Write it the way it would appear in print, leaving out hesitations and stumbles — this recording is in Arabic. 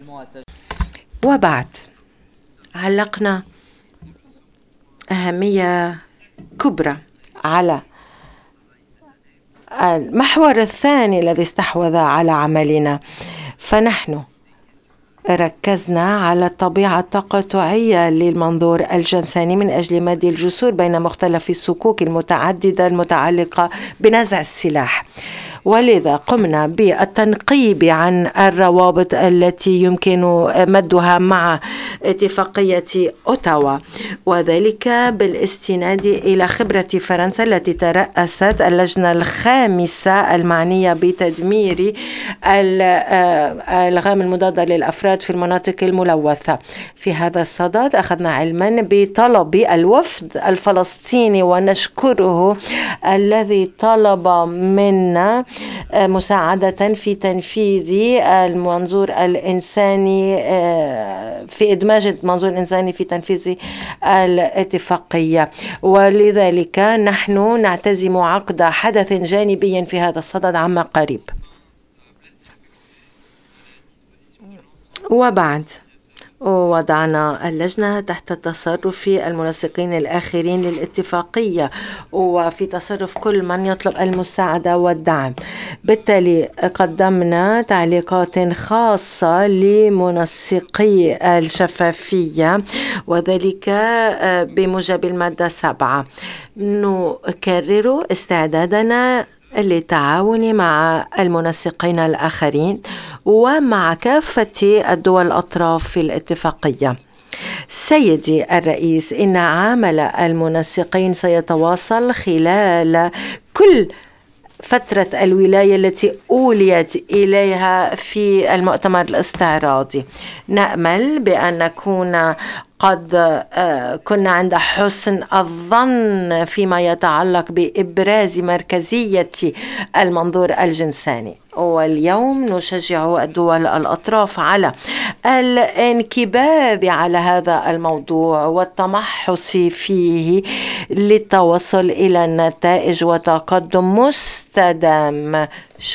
وبعد علقنا أهمية كبرى على المحور الثاني الذي استحوذ على عملنا، فنحن ركزنا على الطبيعة التقاطعية للمنظور الجنساني من أجل مد الجسور بين مختلف الصكوك المتعددة المتعلقة بنزع السلاح، ولذا قمنا بالتنقيب عن الروابط التي يمكن مدها مع اتفاقية أوتاوا، وذلك بالاستناد إلى خبرة فرنسا التي ترأست اللجنة الخامسة المعنية بتدمير الألغام المضادة للأفراد في المناطق الملوثة. في هذا الصدد أخذنا علما بطلب الوفد الفلسطيني ونشكره الذي طلب منا مساعدة في تنفيذ المنظور الإنساني، في إدماج المنظور الإنساني في تنفيذ الاتفاقية، ولذلك نحن نعتزم عقد حدث جانبي في هذا الصدد عما قريب. وبعد وضعنا اللجنة تحت تصرف المنسقين الآخرين للاتفاقية وفي تصرف كل من يطلب المساعدة والدعم. بالتالي قدمنا تعليقات خاصة لمنسقي الشفافية، وذلك بموجب المادة 7. نكرر استعدادنا للتعاون مع المنسقين الآخرين ومع كافة الدول الأطراف في الاتفاقية. سيدي الرئيس، إن عمل المنسقين سيتواصل خلال كل فترة الولاية التي أوليت إليها في المؤتمر الاستعراضي. نأمل بأن نكون قد كنا عند حسن الظن فيما يتعلق بإبراز مركزية المنظور الجنساني، واليوم نشجع الدول الأطراف على الانكباب على هذا الموضوع والتمحص فيه للتوصل إلى النتائج وتقدم مستدام.